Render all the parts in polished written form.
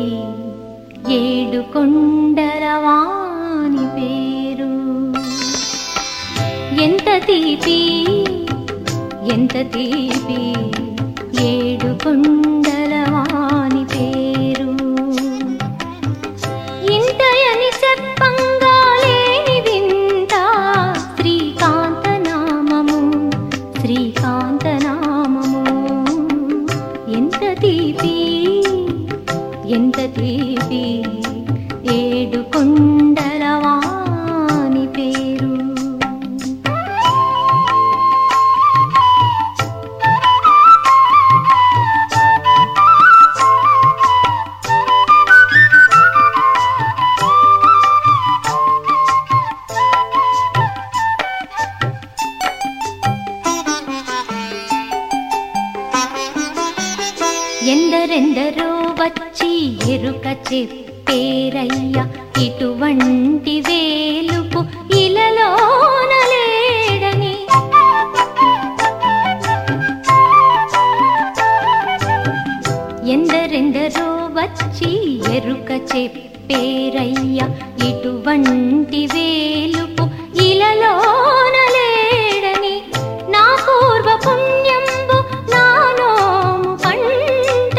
ఏడు కొండలవాని పేరు. ఎంత తీపి ఎంత తీపి ఏడు కొండలవాని పేరు. ఇంతయని చెప్పంగా లేని వింత శ్రీకాంతనామము శ్రీకాంతనామము. ఎంత తీపి ఎంత తీపి ఏడు కొండలవాని పేరు. ఎందరెందరో వచ్చి ఎరుక చెప్పేరయ్య, ఇటువంటి వేలుపు ఇలలోన లేడని. ఎందరెందరో వచ్చి ఎరుక చెప్పేరయ్య, ఇటువంటి వేలుపు ఇలలోన లేడని. నా పూర్వ పుణ్యంబు నానోము పంట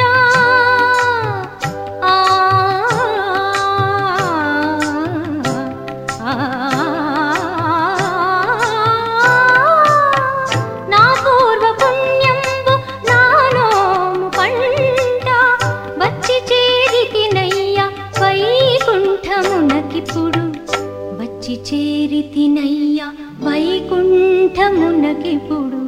నా పూర్వ పుణ్యంబు నానోము పంట వచ్చి చేరితినయ్య వైకుంఠమునకిప్పుడు. వచ్చి చేరితినయ్య వైకుంఠమునకిప్పుడు.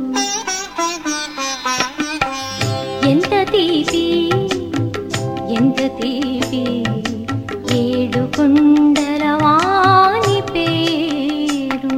ఎంత తీపి ఎంత తీపి ఏడు కొండలవాని పేరు.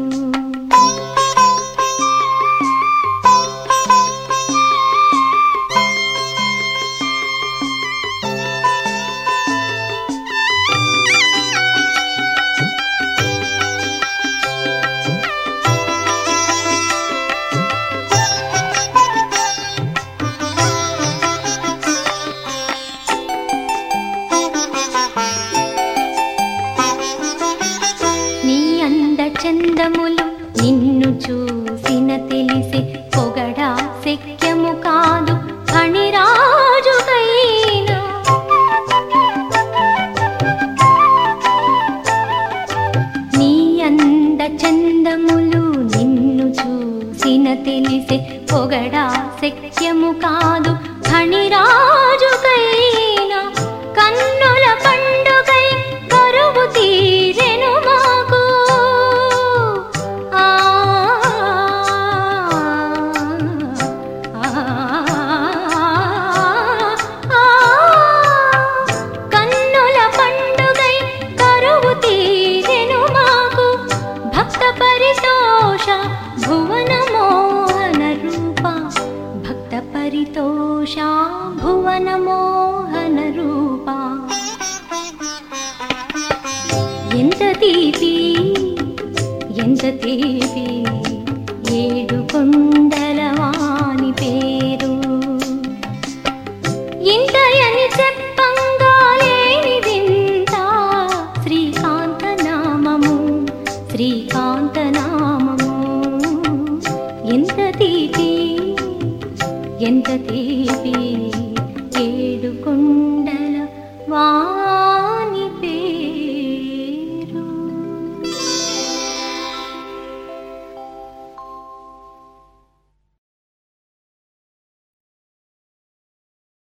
చందములు నిన్ను చూసిన తెలిసే పొగడా శక్యము కాదు ఫణిరాజుకైనా. నీ అంద చందములు నిన్ను చూసిన తెలిసే పొగడా శక్యము కాదు ఫణిరాజుకైనా. కన్నుల పండుగై కరువు తీరెను మాకు. కన్నుల పండుగై కరువు తీరెను మాకు. భక్త పరితోష భువన మోహన రూప భక్త పరితోష భువన మోహన రూప. ఎంత తీపి ఎంత తీపి ఏడు కొండలవాని పేరు.